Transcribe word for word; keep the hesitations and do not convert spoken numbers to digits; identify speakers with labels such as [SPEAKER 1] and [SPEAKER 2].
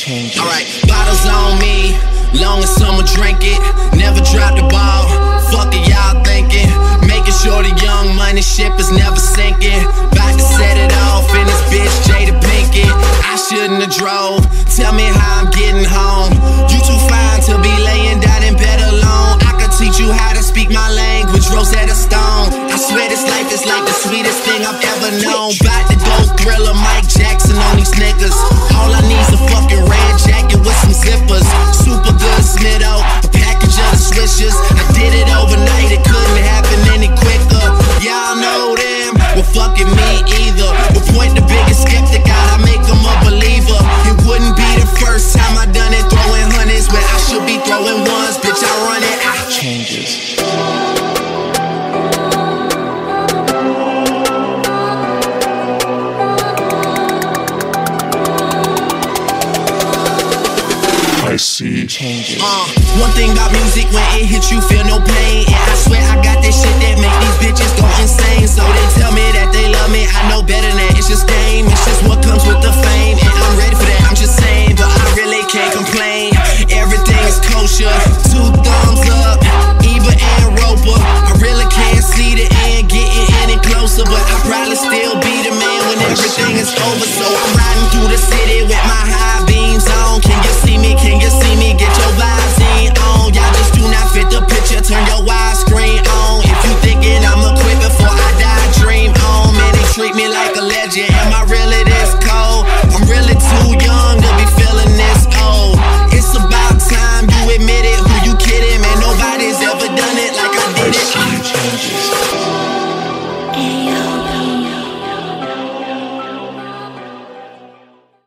[SPEAKER 1] changes.
[SPEAKER 2] Alright, bottles on me, long as someone drink it. Never drop the ball, fuck it y'all thinking. Making sure the young money ship is never sinking. About to set it off in this bitch Jada Pinkett. I shouldn't have drove, tell me how I'm getting home. You too fine to be laying down in bed alone. I could teach you how to speak my language, Rosetta Stone. I swear this life is like the sweetest thing I've ever known. About to go Thriller, Mike Jackson on these niggas. All I need's a fucking red jacket with some zippers. Super good Smitto, a package of the swishers. I did it overnight, it couldn't happen any quicker. Y'all know them, well fucking me either. We'll point the biggest skeptic out, I make them a believer. It wouldn't be the first time I done it, throwing hundreds where I should be throwing ones. Bitch, I run it, I
[SPEAKER 1] changes.
[SPEAKER 3] I see
[SPEAKER 1] changes.
[SPEAKER 2] Uh, one thing about music, when it hits you, feel no pain. And I swear I got that shit that make these bitches go insane. So they tell me that they love me, I know better than that. It's just game, it's just what comes with the fame. And I'm ready for that, I'm just saying, but I really can't complain. Everything is kosher, two thumbs up, Eva and Roper. I really can't see the end getting any closer, but I'll probably still be the man when everything is over. So I'm riding through the city with my high beams on. Can you see me? Can you see me? Get your vibes in on. Y'all just do not fit the picture, turn your widescreen on. If you thinking I'ma quit before I die, dream on. Man, they treat me like a legend. Am I really this cold? I'm really too young.